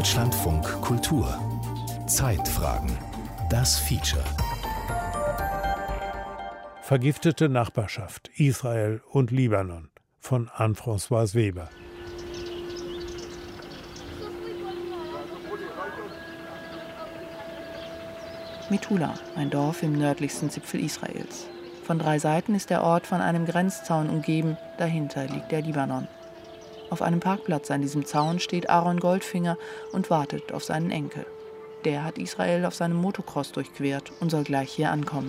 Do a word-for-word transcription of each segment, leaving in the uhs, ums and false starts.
Deutschlandfunk Kultur. Zeitfragen. Das Feature. Vergiftete Nachbarschaft, Israel und Libanon von Anne-Françoise Weber. Metula, ein Dorf im nördlichsten Zipfel Israels. Von drei Seiten ist der Ort von einem Grenzzaun umgeben, dahinter liegt der Libanon. Auf einem Parkplatz an diesem Zaun steht Aaron Goldfinger und wartet auf seinen Enkel. Der hat Israel auf seinem Motocross durchquert und soll gleich hier ankommen.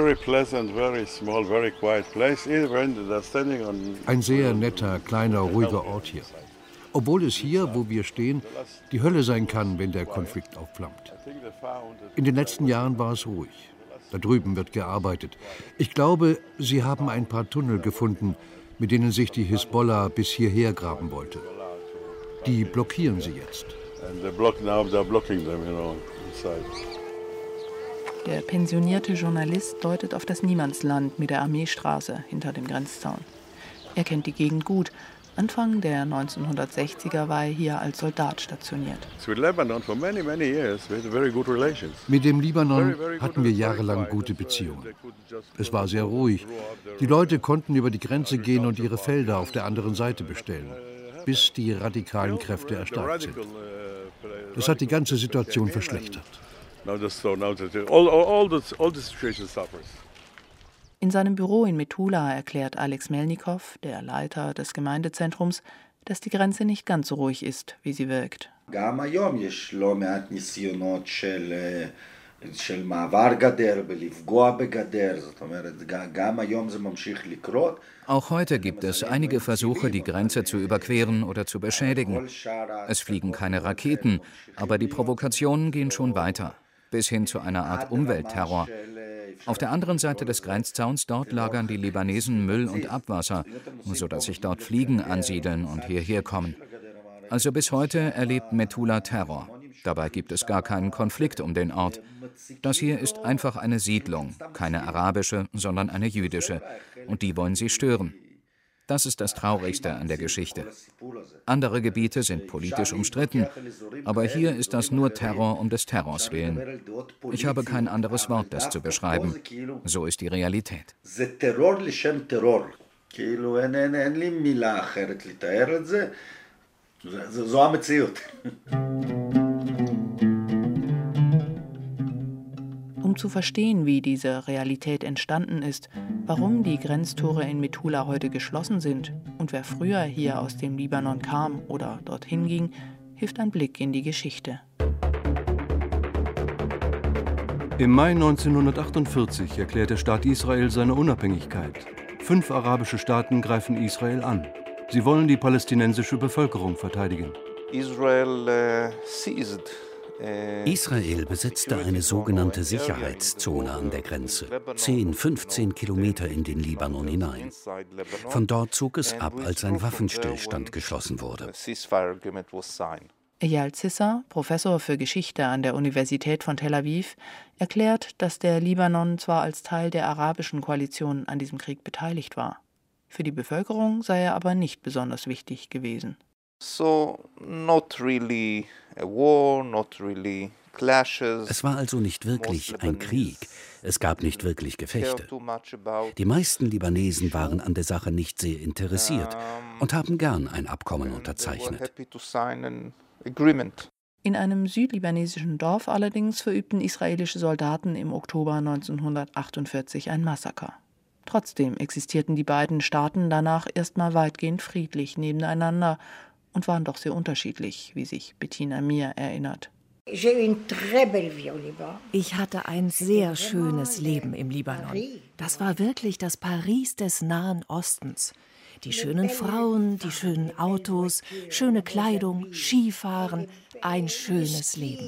Ein sehr netter, kleiner, ruhiger Ort hier. Obwohl es hier, wo wir stehen, die Hölle sein kann, wenn der Konflikt aufflammt. In den letzten Jahren war es ruhig. Da drüben wird gearbeitet. Ich glaube, sie haben ein paar Tunnel gefunden, mit denen sich die Hisbollah bis hierher graben wollte. Die blockieren sie jetzt. Der pensionierte Journalist deutet auf das Niemandsland mit der Armeestraße hinter dem Grenzzaun. Er kennt die Gegend gut. Anfang der neunzehnhundertsechziger war er hier als Soldat stationiert. Mit dem Libanon hatten wir jahrelang gute Beziehungen. Es war sehr ruhig. Die Leute konnten über die Grenze gehen und ihre Felder auf der anderen Seite bestellen, bis die radikalen Kräfte erstarkt sind. Das hat die ganze Situation verschlechtert. In seinem Büro in Metula erklärt Alex Melnikow, der Leiter des Gemeindezentrums, dass die Grenze nicht ganz so ruhig ist, wie sie wirkt. Auch heute gibt es einige Versuche, die Grenze zu überqueren oder zu beschädigen. Es fliegen keine Raketen, aber die Provokationen gehen schon weiter, bis hin zu einer Art Umweltterror. Auf der anderen Seite des Grenzzauns dort lagern die Libanesen Müll und Abwasser, sodass sich dort Fliegen ansiedeln und hierher kommen. Also bis heute erlebt Metula Terror. Dabei gibt es gar keinen Konflikt um den Ort. Das hier ist einfach eine Siedlung, keine arabische, sondern eine jüdische. Und die wollen sie stören. Das ist das Traurigste an der Geschichte. Andere Gebiete sind politisch umstritten, aber hier ist das nur Terror um des Terrors willen. Ich habe kein anderes Wort, das zu beschreiben. So ist die Realität. Um zu verstehen, wie diese Realität entstanden ist, warum die Grenztore in Metula heute geschlossen sind und wer früher hier aus dem Libanon kam oder dorthin ging, hilft ein Blick in die Geschichte. Im Mai neunzehnhundertachtundvierzig erklärt der Staat Israel seine Unabhängigkeit. Fünf arabische Staaten greifen Israel an. Sie wollen die palästinensische Bevölkerung verteidigen. Israel uh, seized Israel besetzte eine sogenannte Sicherheitszone an der Grenze, zehn, fünfzehn Kilometer in den Libanon hinein. Von dort zog es ab, als ein Waffenstillstand geschlossen wurde. Eyal Zisser, Professor für Geschichte an der Universität von Tel Aviv, erklärt, dass der Libanon zwar als Teil der arabischen Koalition an diesem Krieg beteiligt war. Für die Bevölkerung sei er aber nicht besonders wichtig gewesen. So, not really a war, not really clashes. Es war also nicht wirklich ein Krieg. Es gab nicht wirklich Gefechte. Die meisten Libanesen waren an der Sache nicht sehr interessiert und haben gern ein Abkommen unterzeichnet. In einem südlibanesischen Dorf allerdings verübten israelische Soldaten im Oktober neunzehnhundertachtundvierzig ein Massaker. Trotzdem existierten die beiden Staaten danach erstmal weitgehend friedlich nebeneinander und waren doch sehr unterschiedlich, wie sich Bettina Amir erinnert. Ich hatte ein sehr schönes Leben im Libanon. Das war wirklich das Paris des Nahen Ostens. Die schönen Frauen, die schönen Autos, schöne Kleidung, Skifahren, ein schönes Leben.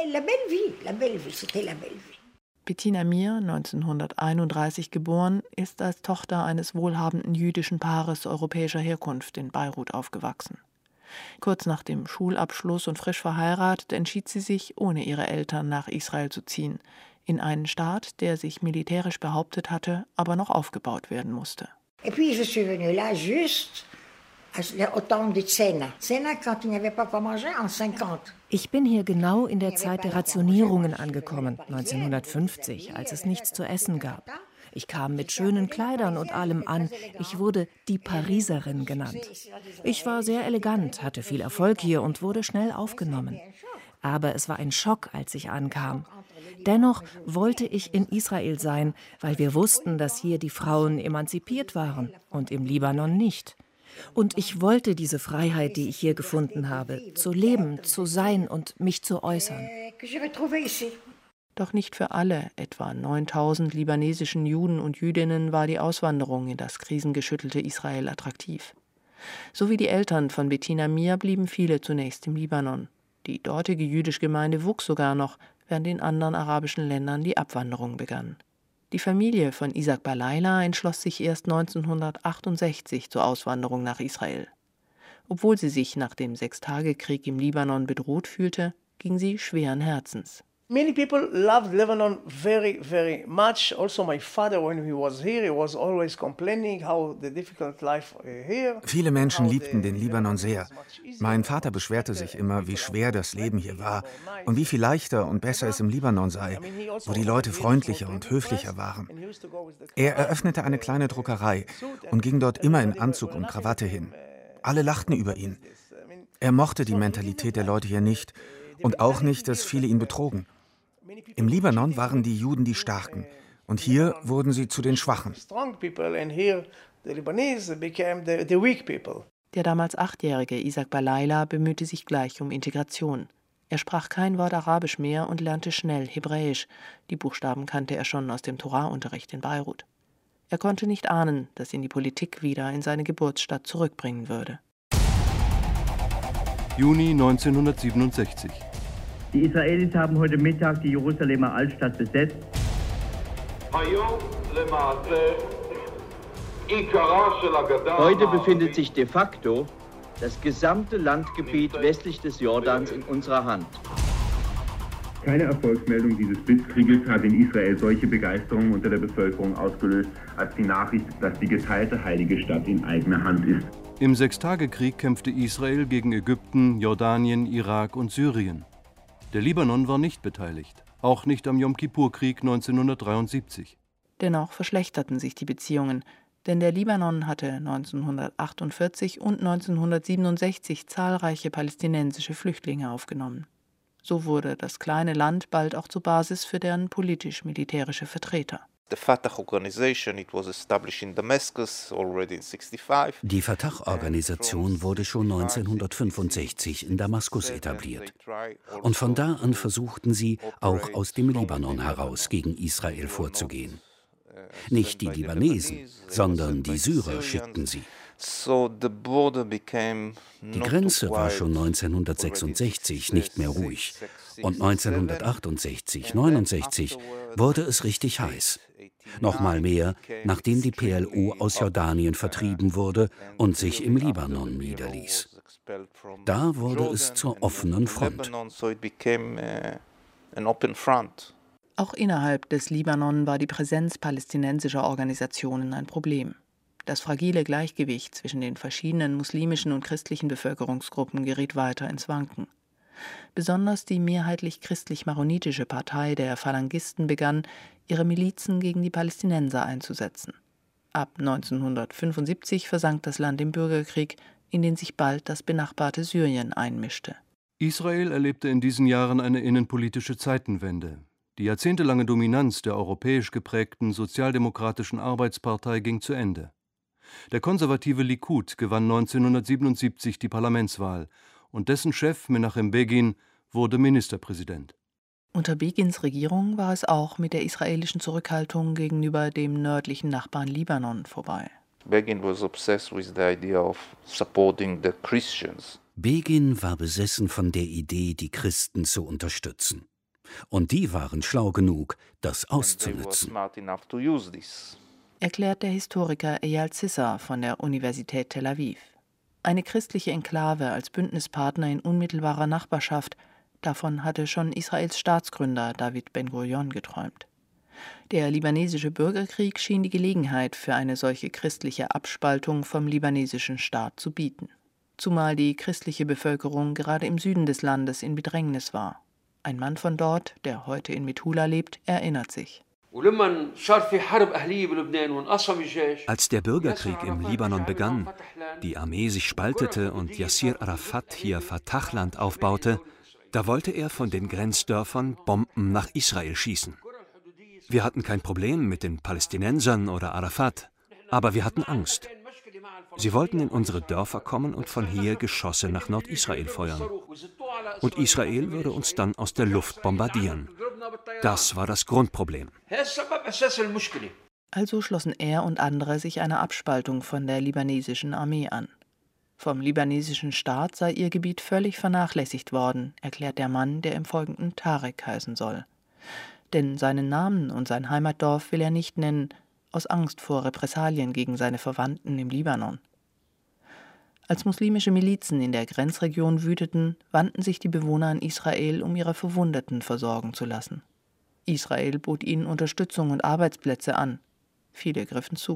Bettina Amir, neunzehnhunderteinunddreißig geboren, ist als Tochter eines wohlhabenden jüdischen Paares europäischer Herkunft in Beirut aufgewachsen. Kurz nach dem Schulabschluss und frisch verheiratet entschied sie sich, ohne ihre Eltern nach Israel zu ziehen, in einen Staat, der sich militärisch behauptet hatte, aber noch aufgebaut werden musste. Ich bin hier genau in der Zeit der Rationierungen angekommen, neunzehnhundertfünfzig, als es nichts zu essen gab. Ich kam mit schönen Kleidern und allem an. Ich wurde die Pariserin genannt. Ich war sehr elegant, hatte viel Erfolg hier und wurde schnell aufgenommen. Aber es war ein Schock, als ich ankam. Dennoch wollte ich in Israel sein, weil wir wussten, dass hier die Frauen emanzipiert waren und im Libanon nicht. Und ich wollte diese Freiheit, die ich hier gefunden habe, zu leben, zu sein und mich zu äußern. Doch nicht für alle, etwa neuntausend libanesischen Juden und Jüdinnen, war die Auswanderung in das krisengeschüttelte Israel attraktiv. So wie die Eltern von Bettina Mir blieben viele zunächst im Libanon. Die dortige jüdische Gemeinde wuchs sogar noch, während in anderen arabischen Ländern die Abwanderung begann. Die Familie von Isaac Balayla entschloss sich erst neunzehnhundertachtundsechzig zur Auswanderung nach Israel. Obwohl sie sich nach dem Sechstagekrieg im Libanon bedroht fühlte, ging sie schweren Herzens. Many people loved Lebanon very, very much. Also my father, when he was here, he was always complaining how the difficult life here. Viele Menschen liebten den Libanon sehr. Mein Vater beschwerte sich immer, wie schwer das Leben hier war und wie viel leichter und besser es im Libanon sei, wo die Leute freundlicher und höflicher waren. Er eröffnete eine kleine Druckerei und ging dort immer in Anzug und Krawatte hin. Alle lachten über ihn. Er mochte die Mentalität der Leute hier nicht und auch nicht, dass viele ihn betrogen. Im Libanon waren die Juden die Starken und hier wurden sie zu den Schwachen. Der damals achtjährige Isaac Balayla bemühte sich gleich um Integration. Er sprach kein Wort Arabisch mehr und lernte schnell Hebräisch. Die Buchstaben kannte er schon aus dem Toraunterricht in Beirut. Er konnte nicht ahnen, dass ihn die Politik wieder in seine Geburtsstadt zurückbringen würde. Juni neunzehnhundertsiebenundsechzig. Die Israelis haben heute Mittag die Jerusalemer Altstadt besetzt. Heute befindet sich de facto das gesamte Landgebiet westlich des Jordans in unserer Hand. Keine Erfolgsmeldung dieses Blitzkrieges hat in Israel solche Begeisterung unter der Bevölkerung ausgelöst, als die Nachricht, dass die geteilte heilige Stadt in eigener Hand ist. Im Sechstagekrieg kämpfte Israel gegen Ägypten, Jordanien, Irak und Syrien. Der Libanon war nicht beteiligt, auch nicht am Jom-Kippur-Krieg neunzehnhundertdreiundsiebzig. Dennoch verschlechterten sich die Beziehungen, denn der Libanon hatte neunzehnhundertachtundvierzig und neunzehnhundertsiebenundsechzig zahlreiche palästinensische Flüchtlinge aufgenommen. So wurde das kleine Land bald auch zur Basis für deren politisch-militärische Vertreter. Die Fatah-Organisation wurde schon neunzehnhundertfünfundsechzig in Damaskus etabliert. Und von da an versuchten sie, auch aus dem Libanon heraus gegen Israel vorzugehen. Nicht die Libanesen, sondern die Syrer schickten sie. Die Grenze war schon neunzehnhundertsechsundsechzig nicht mehr ruhig. Und neunzehnhundertachtundsechzig, neunundsechzig wurde es richtig heiß. Nochmal mehr, nachdem die P L O aus Jordanien vertrieben wurde und sich im Libanon niederließ. Da wurde es zur offenen Front. Auch innerhalb des Libanon war die Präsenz palästinensischer Organisationen ein Problem. Das fragile Gleichgewicht zwischen den verschiedenen muslimischen und christlichen Bevölkerungsgruppen geriet weiter ins Wanken. Besonders die mehrheitlich christlich-maronitische Partei der Phalangisten begann, ihre Milizen gegen die Palästinenser einzusetzen. Ab neunzehnhundertfünfundsiebzig versank das Land im Bürgerkrieg, in den sich bald das benachbarte Syrien einmischte. Israel erlebte in diesen Jahren eine innenpolitische Zeitenwende. Die jahrzehntelange Dominanz der europäisch geprägten sozialdemokratischen Arbeitspartei ging zu Ende. Der konservative Likud gewann neunzehnhundertsiebenundsiebzig die Parlamentswahl und dessen Chef Menachem Begin wurde Ministerpräsident. Unter Begins Regierung war es auch mit der israelischen Zurückhaltung gegenüber dem nördlichen Nachbarn Libanon vorbei. Begin was obsessed with the idea of supporting the Christians. Begin war besessen von der Idee, die Christen zu unterstützen. Und die waren schlau genug, das auszunutzen. Erklärt der Historiker Eyal Zisser von der Universität Tel Aviv. Eine christliche Enklave als Bündnispartner in unmittelbarer Nachbarschaft, davon hatte schon Israels Staatsgründer David Ben-Gurion geträumt. Der libanesische Bürgerkrieg schien die Gelegenheit für eine solche christliche Abspaltung vom libanesischen Staat zu bieten. Zumal die christliche Bevölkerung gerade im Süden des Landes in Bedrängnis war. Ein Mann von dort, der heute in Metula lebt, erinnert sich. Als der Bürgerkrieg im Libanon begann, die Armee sich spaltete und Yassir Arafat hier Fatahland aufbaute, da wollte er von den Grenzdörfern Bomben nach Israel schießen. Wir hatten kein Problem mit den Palästinensern oder Arafat, aber wir hatten Angst. Sie wollten in unsere Dörfer kommen und von hier Geschosse nach Nordisrael feuern. Und Israel würde uns dann aus der Luft bombardieren. Das war das Grundproblem. Also schlossen er und andere sich einer Abspaltung von der libanesischen Armee an. Vom libanesischen Staat sei ihr Gebiet völlig vernachlässigt worden, erklärt der Mann, der im Folgenden Tarek heißen soll. Denn seinen Namen und sein Heimatdorf will er nicht nennen, aus Angst vor Repressalien gegen seine Verwandten im Libanon. Als muslimische Milizen in der Grenzregion wüteten, wandten sich die Bewohner an Israel, um ihre Verwundeten versorgen zu lassen. Israel bot ihnen Unterstützung und Arbeitsplätze an. Viele griffen zu.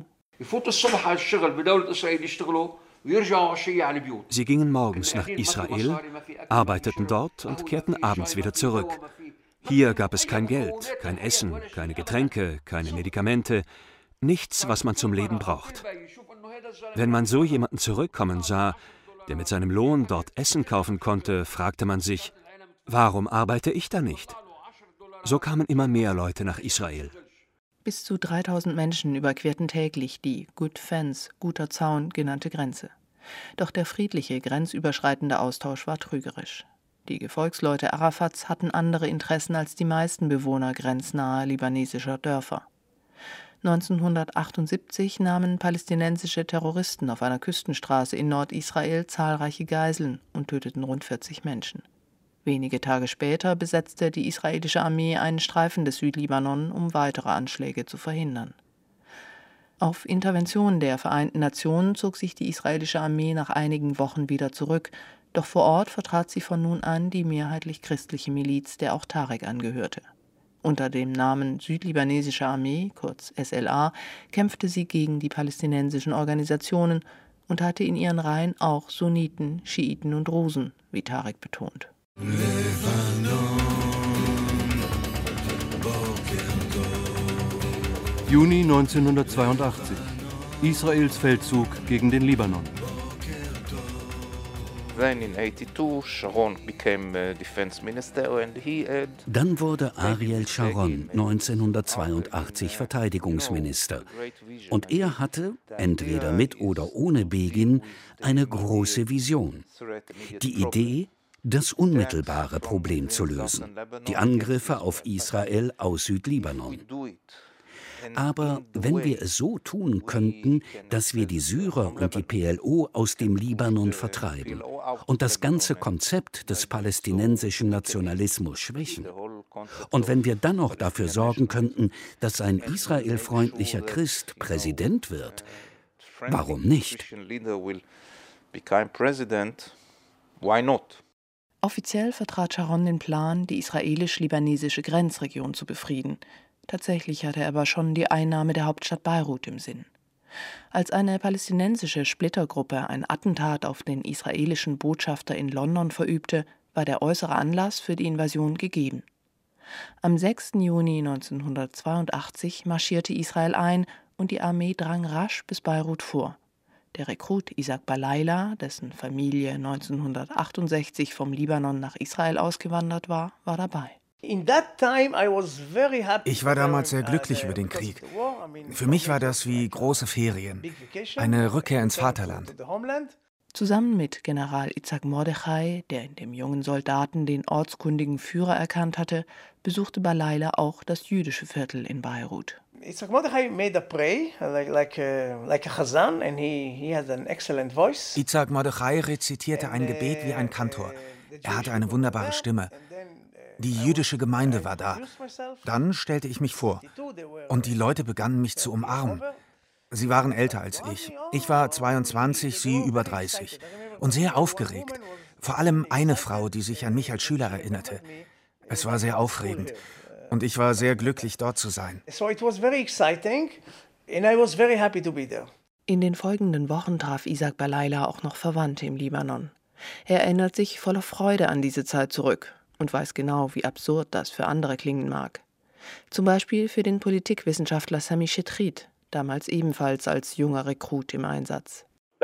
Sie gingen morgens nach Israel, arbeiteten dort und kehrten abends wieder zurück. Hier gab es kein Geld, kein Essen, keine Getränke, keine Medikamente, nichts, was man zum Leben braucht. Wenn man so jemanden zurückkommen sah, der mit seinem Lohn dort Essen kaufen konnte, fragte man sich, warum arbeite ich da nicht? So kamen immer mehr Leute nach Israel. Bis zu dreitausend Menschen überquerten täglich die Good Fence, guter Zaun genannte Grenze. Doch der friedliche, grenzüberschreitende Austausch war trügerisch. Die Gefolgsleute Arafats hatten andere Interessen als die meisten Bewohner grenznaher libanesischer Dörfer. neunzehnhundertachtundsiebzig nahmen palästinensische Terroristen auf einer Küstenstraße in Nordisrael zahlreiche Geiseln und töteten rund vierzig Menschen. Wenige Tage später besetzte die israelische Armee einen Streifen des Südlibanon, um weitere Anschläge zu verhindern. Auf Intervention der Vereinten Nationen zog sich die israelische Armee nach einigen Wochen wieder zurück, doch vor Ort vertrat sie von nun an die mehrheitlich christliche Miliz, der auch Tarek angehörte. Unter dem Namen Südlibanesische Armee, kurz S L A, kämpfte sie gegen die palästinensischen Organisationen und hatte in ihren Reihen auch Sunniten, Schiiten und Drusen, wie Tarek betont. Juni neunzehnhundertzweiundachtzig. Israels Feldzug gegen den Libanon. Dann wurde Ariel Sharon neunzehnhundertzweiundachtzig Verteidigungsminister. Und er hatte, entweder mit oder ohne Begin, eine große Vision. Die Idee, das unmittelbare Problem zu lösen, die Angriffe auf Israel aus Südlibanon. Aber wenn wir es so tun könnten, dass wir die Syrer und die P L O aus dem Libanon vertreiben und das ganze Konzept des palästinensischen Nationalismus schwächen, und wenn wir dann noch dafür sorgen könnten, dass ein israelfreundlicher Christ Präsident wird, warum nicht? Offiziell vertrat Sharon den Plan, die israelisch-libanesische Grenzregion zu befrieden. Tatsächlich hatte er aber schon die Einnahme der Hauptstadt Beirut im Sinn. Als eine palästinensische Splittergruppe ein Attentat auf den israelischen Botschafter in London verübte, war der äußere Anlass für die Invasion gegeben. Am sechsten Juni neunzehnhundertzweiundachtzig marschierte Israel ein und die Armee drang rasch bis Beirut vor. Der Rekrut Isaac Balayla, dessen Familie neunzehnhundertachtundsechzig vom Libanon nach Israel ausgewandert war, war dabei. Ich war damals sehr glücklich über den Krieg. Für mich war das wie große Ferien, eine Rückkehr ins Vaterland. Zusammen mit General Itzhak Mordechai, der in dem jungen Soldaten den ortskundigen Führer erkannt hatte, besuchte Balayla auch das jüdische Viertel in Beirut. Itzhak Mordechai made a prayer like, like, a, like a Chazan and he, he had an excellent voice. Itzhak Mordechai rezitierte ein Gebet wie ein Kantor. Er hatte eine wunderbare Stimme. Die jüdische Gemeinde war da. Dann stellte ich mich vor. Und die Leute begannen mich zu umarmen. Sie waren älter als ich. Ich war zweiundzwanzig, sie über dreißig. Und sehr aufgeregt. Vor allem eine Frau, die sich an mich als Schüler erinnerte. Es war sehr aufregend. Und ich war sehr glücklich, dort zu sein. So it was very exciting and I was very happy to be there. In den folgenden Wochen traf Isaac Balayla auch noch Verwandte im Libanon. Er erinnert sich voller Freude an diese Zeit zurück und weiß genau, wie absurd das für andere klingen mag. Zum Beispiel für den Politikwissenschaftler Sami Chetrit, damals ebenfalls als junger Rekrut im Einsatz.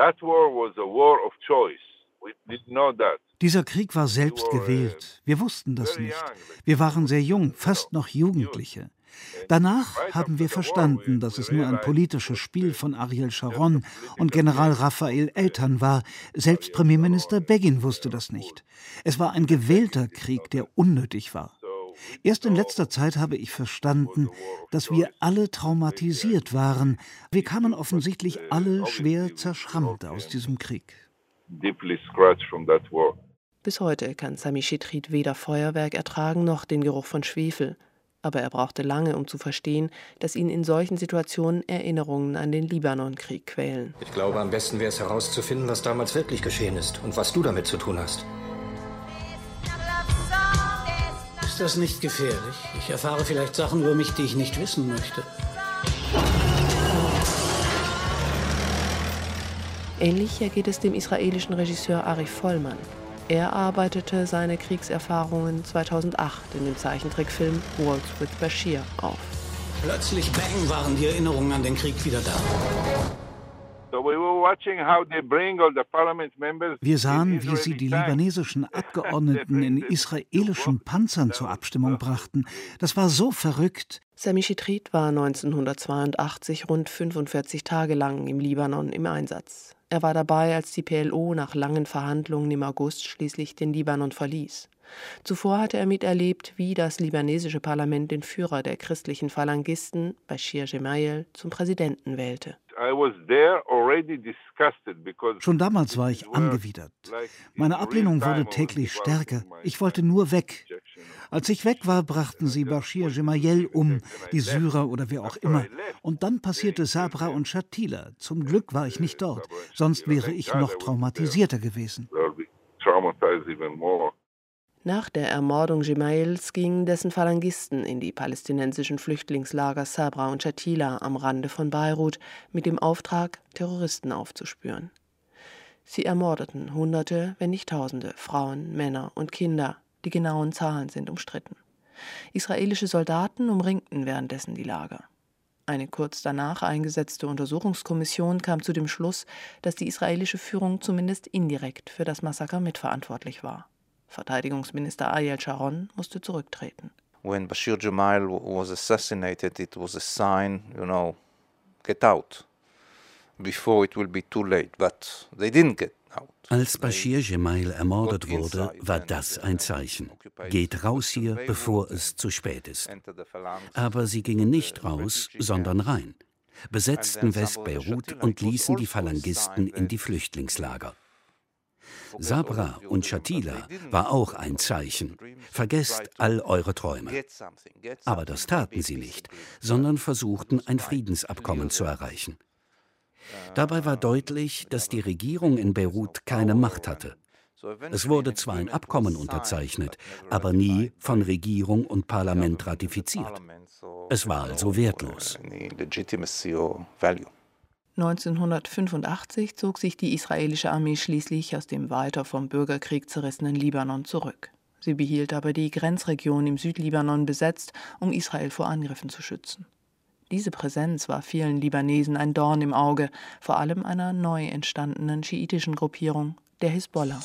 Dieser Krieg war selbst gewählt. Wir wussten das nicht. Wir waren sehr jung, fast noch Jugendliche. Danach haben wir verstanden, dass es nur ein politisches Spiel von Ariel Sharon und General Raphael Eitan war. Selbst Premierminister Begin wusste das nicht. Es war ein gewählter Krieg, der unnötig war. Erst in letzter Zeit habe ich verstanden, dass wir alle traumatisiert waren. Wir kamen offensichtlich alle schwer zerschrammt aus diesem Krieg. Bis heute kann Sami Chetrit weder Feuerwerk ertragen noch den Geruch von Schwefel. Aber er brauchte lange, um zu verstehen, dass ihn in solchen Situationen Erinnerungen an den Libanonkrieg quälen. Ich glaube, am besten wäre es herauszufinden, was damals wirklich geschehen ist und was du damit zu tun hast. Ist das nicht gefährlich? Ich erfahre vielleicht Sachen über mich, die ich nicht wissen möchte. Ähnlich ergeht es dem israelischen Regisseur Arif Vollmann. Er arbeitete seine Kriegserfahrungen zweitausendacht in dem Zeichentrickfilm Worlds with Bashir auf. Plötzlich, bang, waren die Erinnerungen an den Krieg wieder da. Wir sahen, wie sie die libanesischen Abgeordneten in israelischen Panzern zur Abstimmung brachten. Das war so verrückt. Sami Chetrit war neunzehnhundertzweiundachtzig rund fünfundvierzig Tage lang im Libanon im Einsatz. Er war dabei, als die P L O nach langen Verhandlungen im August schließlich den Libanon verließ. Zuvor hatte er miterlebt, wie das libanesische Parlament den Führer der christlichen Phalangisten, Bashir Gemayel, zum Präsidenten wählte. Schon damals war ich angewidert. Meine Ablehnung wurde täglich stärker. Ich wollte nur weg. Als ich weg war, brachten sie Bashir Gemayel um, die Syrer oder wer auch immer. Und dann passierte Sabra und Shatila. Zum Glück war ich nicht dort, sonst wäre ich noch traumatisierter gewesen. Nach der Ermordung Gemayels gingen dessen Phalangisten in die palästinensischen Flüchtlingslager Sabra und Shatila am Rande von Beirut mit dem Auftrag, Terroristen aufzuspüren. Sie ermordeten Hunderte, wenn nicht Tausende, Frauen, Männer und Kinder. Die genauen Zahlen sind umstritten. Israelische Soldaten umringten währenddessen die Lager. Eine kurz danach eingesetzte Untersuchungskommission kam zu dem Schluss, dass die israelische Führung zumindest indirekt für das Massaker mitverantwortlich war. Verteidigungsminister Ariel Sharon musste zurücktreten. When Bashir Gemayel was assassinated, it was a sign, you know, get out before it will be too late. But they didn't get out. Als Bashir Gemayel ermordet wurde, war das ein Zeichen. Geht raus hier, bevor es zu spät ist. Aber sie gingen nicht raus, sondern rein, besetzten West-Beirut und ließen die Phalangisten in die Flüchtlingslager. Sabra und Shatila war auch ein Zeichen. Vergesst all eure Träume. Aber das taten sie nicht, sondern versuchten, ein Friedensabkommen zu erreichen. Dabei war deutlich, dass die Regierung in Beirut keine Macht hatte. Es wurde zwar ein Abkommen unterzeichnet, aber nie von Regierung und Parlament ratifiziert. Es war also wertlos. neunzehnhundertfünfundachtzig zog sich die israelische Armee schließlich aus dem weiter vom Bürgerkrieg zerrissenen Libanon zurück. Sie behielt aber die Grenzregion im Südlibanon besetzt, um Israel vor Angriffen zu schützen. Diese Präsenz war vielen Libanesen ein Dorn im Auge, vor allem einer neu entstandenen schiitischen Gruppierung, der Hisbollah.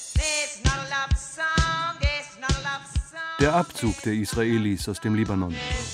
Der Abzug der Israelis aus dem Libanon.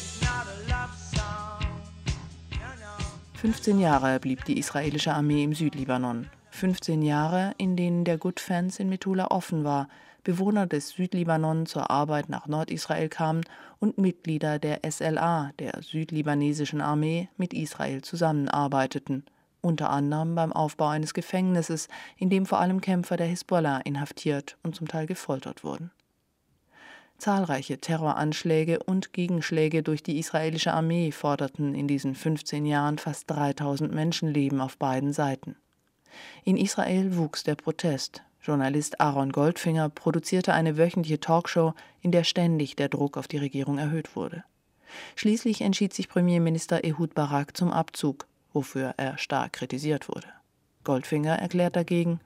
fünfzehn Jahre blieb die israelische Armee im Südlibanon. fünfzehn Jahre, in denen der Good-Fence in Metula offen war, Bewohner des Südlibanon zur Arbeit nach Nordisrael kamen und Mitglieder der S L A, der südlibanesischen Armee, mit Israel zusammenarbeiteten, unter anderem beim Aufbau eines Gefängnisses, in dem vor allem Kämpfer der Hisbollah inhaftiert und zum Teil gefoltert wurden. Zahlreiche Terroranschläge und Gegenschläge durch die israelische Armee forderten in diesen fünfzehn Jahren fast dreitausend Menschenleben auf beiden Seiten. In Israel wuchs der Protest. Journalist Aaron Goldfinger produzierte eine wöchentliche Talkshow, in der ständig der Druck auf die Regierung erhöht wurde. Schließlich entschied sich Premierminister Ehud Barak zum Abzug, wofür er stark kritisiert wurde. Goldfinger erklärt dagegen: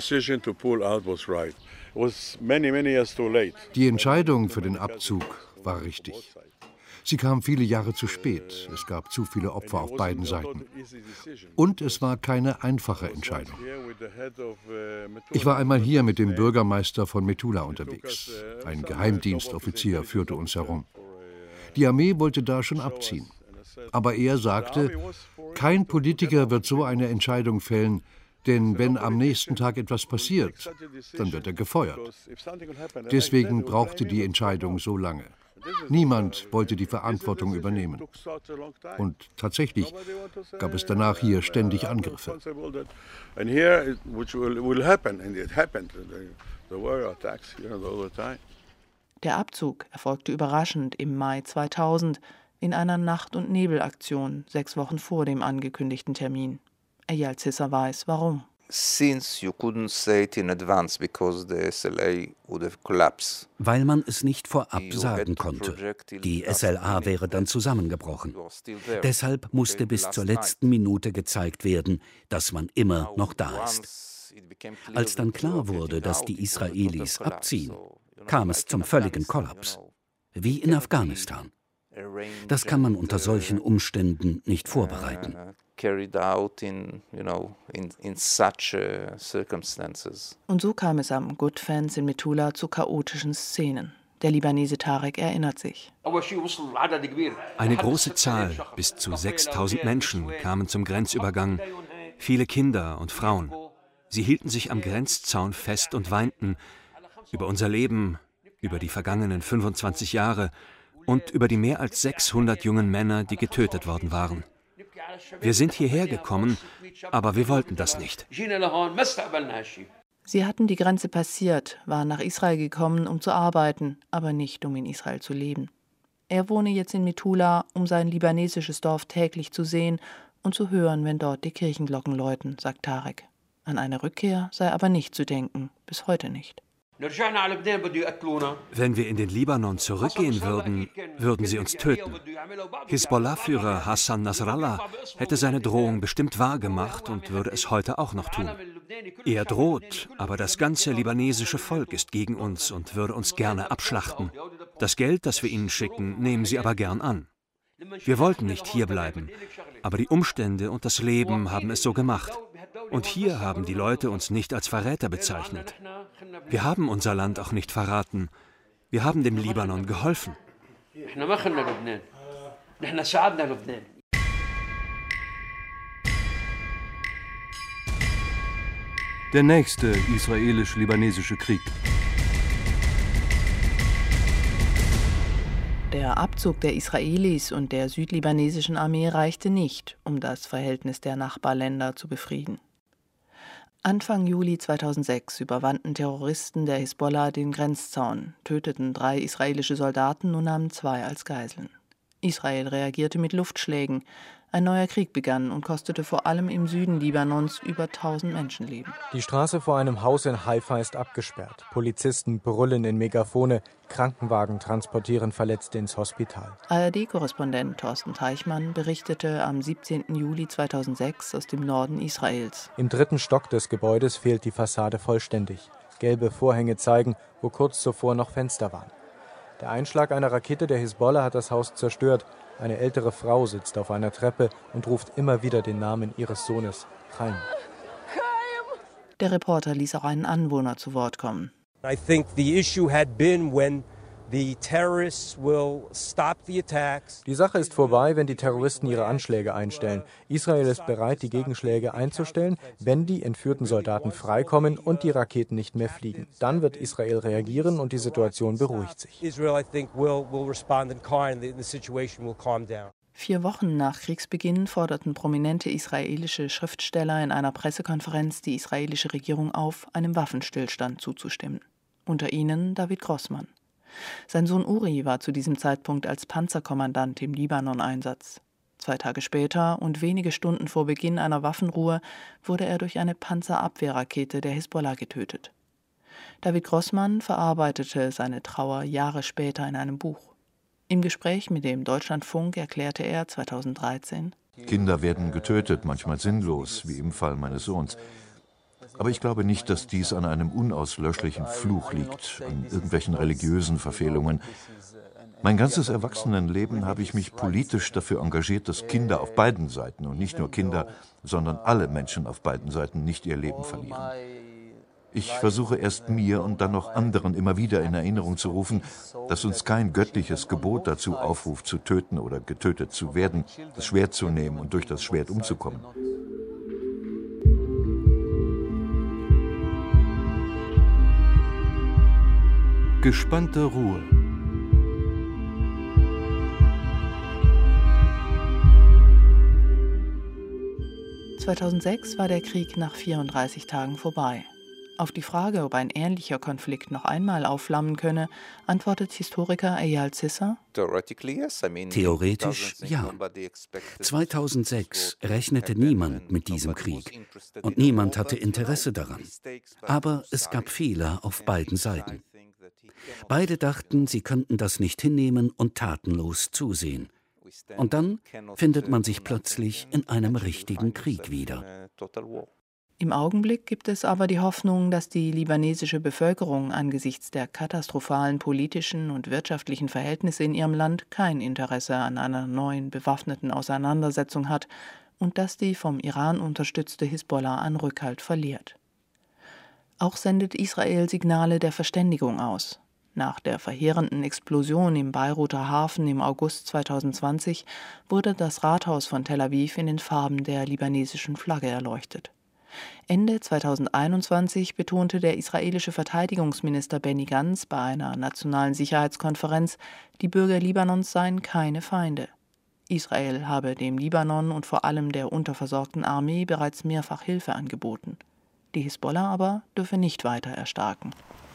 Die Entscheidung für den Abzug war richtig. Sie kam viele Jahre zu spät. Es gab zu viele Opfer auf beiden Seiten. Und es war keine einfache Entscheidung. Ich war einmal hier mit dem Bürgermeister von Metula unterwegs. Ein Geheimdienstoffizier führte uns herum. Die Armee wollte da schon abziehen. Aber er sagte, kein Politiker wird so eine Entscheidung fällen, denn wenn am nächsten Tag etwas passiert, dann wird er gefeuert. Deswegen brauchte die Entscheidung so lange. Niemand wollte die Verantwortung übernehmen. Und tatsächlich gab es danach hier ständig Angriffe. Der Abzug erfolgte überraschend im Mai zweitausend in einer Nacht- und Nebelaktion, sechs Wochen vor dem angekündigten Termin. Eyal Cissar weiß, warum. Since you couldn't say it in advance because the S L A would have collapsed. Weil man es nicht vorab sagen konnte. Die S L A wäre dann zusammengebrochen. Deshalb musste bis zur letzten Minute gezeigt werden, dass man immer noch da ist. Als dann klar wurde, dass die Israelis abziehen, kam es zum völligen Kollaps. Wie in Afghanistan. Das kann man unter solchen Umständen nicht vorbereiten. Und so kam es am Good-Fans in Metula zu chaotischen Szenen. Der Libanese Tarek erinnert sich. Eine große Zahl, bis zu sechstausend Menschen, kamen zum Grenzübergang. Viele Kinder und Frauen. Sie hielten sich am Grenzzaun fest und weinten über unser Leben, über die vergangenen fünfundzwanzig Jahre und über die mehr als sechshundert jungen Männer, die getötet worden waren. Wir sind hierher gekommen, aber wir wollten das nicht. Sie hatten die Grenze passiert, waren nach Israel gekommen, um zu arbeiten, aber nicht, um in Israel zu leben. Er wohne jetzt in Metula, um sein libanesisches Dorf täglich zu sehen und zu hören, wenn dort die Kirchenglocken läuten, sagt Tarek. An eine Rückkehr sei aber nicht zu denken, bis heute nicht. Wenn wir in den Libanon zurückgehen würden, würden sie uns töten. Hisbollah-Führer Hassan Nasrallah hätte seine Drohung bestimmt wahrgemacht und würde es heute auch noch tun. Er droht, aber das ganze libanesische Volk ist gegen uns und würde uns gerne abschlachten. Das Geld, das wir ihnen schicken, nehmen sie aber gern an. Wir wollten nicht hierbleiben, aber die Umstände und das Leben haben es so gemacht. Und hier haben die Leute uns nicht als Verräter bezeichnet. Wir haben unser Land auch nicht verraten. Wir haben dem Libanon geholfen. Der nächste israelisch-libanesische Krieg. Der Abzug der Israelis und der südlibanesischen Armee reichte nicht, um das Verhältnis der Nachbarländer zu befrieden. Anfang Juli zweitausendsechs überwanden Terroristen der Hisbollah den Grenzzaun, töteten drei israelische Soldaten und nahmen zwei als Geiseln. Israel reagierte mit Luftschlägen. Ein neuer Krieg begann und kostete vor allem im Süden Libanons über tausend Menschenleben. Die Straße vor einem Haus in Haifa ist abgesperrt. Polizisten brüllen in Megafone, Krankenwagen transportieren Verletzte ins Hospital. A R D-Korrespondent Thorsten Teichmann berichtete am siebzehnten Juli zweitausendsechs aus dem Norden Israels. Im dritten Stock des Gebäudes fehlt die Fassade vollständig. Gelbe Vorhänge zeigen, wo kurz zuvor noch Fenster waren. Der Einschlag einer Rakete der Hisbollah hat das Haus zerstört. Eine ältere Frau sitzt auf einer Treppe und ruft immer wieder den Namen ihres Sohnes, Chaim. Der Reporter ließ auch einen Anwohner zu Wort kommen. I think the issue had been when the terrorists will stop the attacks. Die Sache ist vorbei, wenn die Terroristen ihre Anschläge einstellen. Israel ist bereit, die Gegenschläge einzustellen, wenn die entführten Soldaten freikommen und die Raketen nicht mehr fliegen. Dann wird Israel reagieren und die Situation beruhigt sich. Israel, I think, will will respond in kind. The situation will calm down. Vier Wochen nach Kriegsbeginn forderten prominente israelische Schriftsteller in einer Pressekonferenz die israelische Regierung auf, einem Waffenstillstand zuzustimmen. Unter ihnen David Grossman. Sein Sohn Uri war zu diesem Zeitpunkt als Panzerkommandant im Libanon-Einsatz. Zwei Tage später und wenige Stunden vor Beginn einer Waffenruhe wurde er durch eine Panzerabwehrrakete der Hisbollah getötet. David Grossman verarbeitete seine Trauer Jahre später in einem Buch. Im Gespräch mit dem Deutschlandfunk erklärte er zweitausenddreizehn: Kinder werden getötet, manchmal sinnlos, wie im Fall meines Sohns. Aber ich glaube nicht, dass dies an einem unauslöschlichen Fluch liegt, an irgendwelchen religiösen Verfehlungen. Mein ganzes Erwachsenenleben habe ich mich politisch dafür engagiert, dass Kinder auf beiden Seiten, und nicht nur Kinder, sondern alle Menschen auf beiden Seiten nicht ihr Leben verlieren. Ich versuche erst mir und dann noch anderen immer wieder in Erinnerung zu rufen, dass uns kein göttliches Gebot dazu aufruft, zu töten oder getötet zu werden, das Schwert zu nehmen und durch das Schwert umzukommen. Gespannte Ruhe. zweitausendsechs war der Krieg nach vierunddreißig Tagen vorbei. Auf die Frage, ob ein ähnlicher Konflikt noch einmal aufflammen könne, antwortet Historiker Eyal Cissar: Theoretisch ja. zweitausendsechs rechnete niemand mit diesem Krieg und niemand hatte Interesse daran. Aber es gab Fehler auf beiden Seiten. Beide dachten, sie könnten das nicht hinnehmen und tatenlos zusehen. Und dann findet man sich plötzlich in einem richtigen Krieg wieder. Im Augenblick gibt es aber die Hoffnung, dass die libanesische Bevölkerung angesichts der katastrophalen politischen und wirtschaftlichen Verhältnisse in ihrem Land kein Interesse an einer neuen bewaffneten Auseinandersetzung hat und dass die vom Iran unterstützte Hisbollah an Rückhalt verliert. Auch sendet Israel Signale der Verständigung aus. Nach der verheerenden Explosion im Beiruter Hafen im August zweitausendzwanzig wurde das Rathaus von Tel Aviv in den Farben der libanesischen Flagge erleuchtet. Ende zweitausendeinundzwanzig betonte der israelische Verteidigungsminister Benny Gantz bei einer nationalen Sicherheitskonferenz, die Bürger Libanons seien keine Feinde. Israel habe dem Libanon und vor allem der unterversorgten Armee bereits mehrfach Hilfe angeboten. Die Hisbollah aber dürfe nicht weiter erstarken.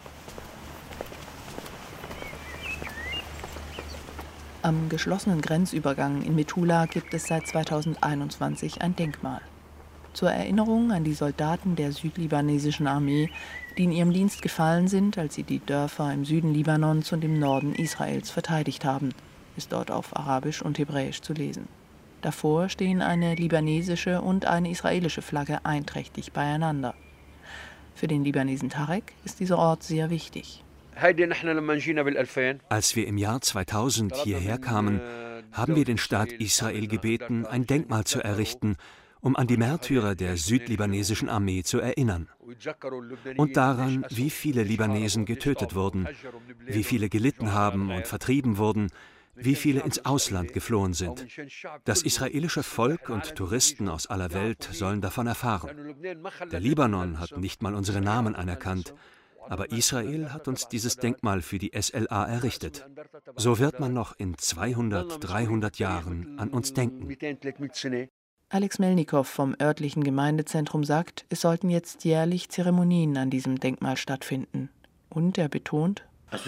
Am geschlossenen Grenzübergang in Metula gibt es seit zweitausendeinundzwanzig ein Denkmal. Zur Erinnerung an die Soldaten der südlibanesischen Armee, die in ihrem Dienst gefallen sind, als sie die Dörfer im Süden Libanons und im Norden Israels verteidigt haben, ist dort auf Arabisch und Hebräisch zu lesen. Davor stehen eine libanesische und eine israelische Flagge einträchtig beieinander. Für den Libanesen Tarek ist dieser Ort sehr wichtig. Als wir im Jahr zweitausend hierher kamen, haben wir den Staat Israel gebeten, ein Denkmal zu errichten, um an die Märtyrer der südlibanesischen Armee zu erinnern. Und daran, wie viele Libanesen getötet wurden, wie viele gelitten haben und vertrieben wurden, wie viele ins Ausland geflohen sind. Das israelische Volk und Touristen aus aller Welt sollen davon erfahren. Der Libanon hat nicht mal unsere Namen anerkannt. Aber Israel hat uns dieses Denkmal für die S L A errichtet. So wird man noch in zweihundert, dreihundert Jahren an uns denken. Alex Melnikow vom örtlichen Gemeindezentrum sagt, es sollten jetzt jährlich Zeremonien an diesem Denkmal stattfinden. Und er betont: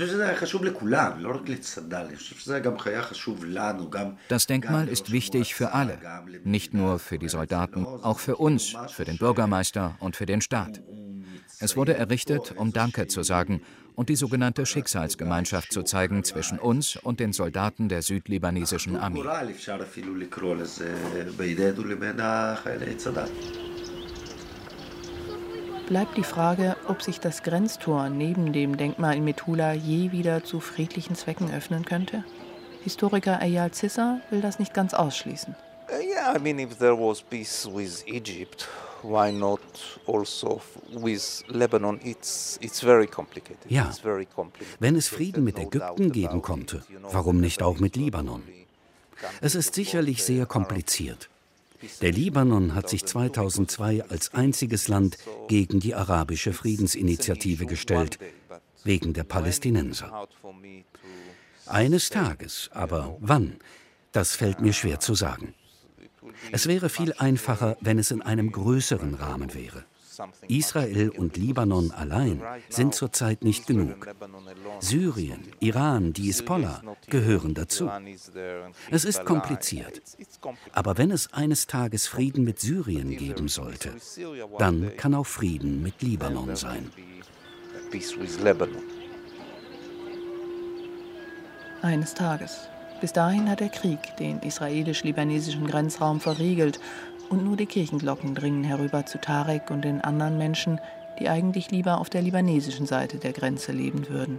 Das Denkmal ist wichtig für alle, nicht nur für die Soldaten, auch für uns, für den Bürgermeister und für den Staat. Es wurde errichtet, um Danke zu sagen und die sogenannte Schicksalsgemeinschaft zu zeigen zwischen uns und den Soldaten der südlibanesischen Armee. Bleibt die Frage, ob sich das Grenztor neben dem Denkmal in Metula je wieder zu friedlichen Zwecken öffnen könnte? Historiker Eyal Cissar will das nicht ganz ausschließen. Uh, yeah, I mean, if there was peace with Egypt, why not also with Lebanon? It's it's very complicated. Ja, it's very complicated. Wenn es Frieden mit Ägypten geben konnte, warum nicht auch mit Libanon? Es ist sicherlich sehr kompliziert. Der Libanon hat sich zweitausendzwei als einziges Land gegen die arabische Friedensinitiative gestellt, wegen der Palästinenser. Eines Tages, aber wann, das fällt mir schwer zu sagen. Es wäre viel einfacher, wenn es in einem größeren Rahmen wäre. Israel und Libanon allein sind zurzeit nicht genug. Syrien, Iran, die Hisbollah gehören dazu. Es ist kompliziert. Aber wenn es eines Tages Frieden mit Syrien geben sollte, dann kann auch Frieden mit Libanon sein. Eines Tages. Bis dahin hat der Krieg den israelisch-libanesischen Grenzraum verriegelt und nur die Kirchenglocken dringen herüber zu Tarek und den anderen Menschen, die eigentlich lieber auf der libanesischen Seite der Grenze leben würden.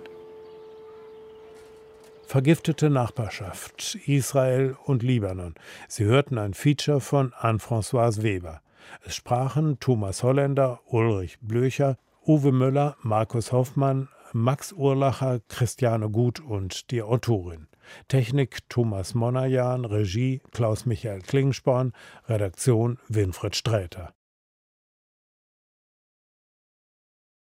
Vergiftete Nachbarschaft, Israel und Libanon. Sie hörten ein Feature von Anne-Françoise Weber. Es sprachen Thomas Holländer, Ulrich Blöcher, Uwe Müller, Markus Hoffmann, Max Urlacher, Christiane Gut und die Autorin. Technik Thomas Monajan, Regie Klaus-Michael Klingsporn, Redaktion Winfried Sträter.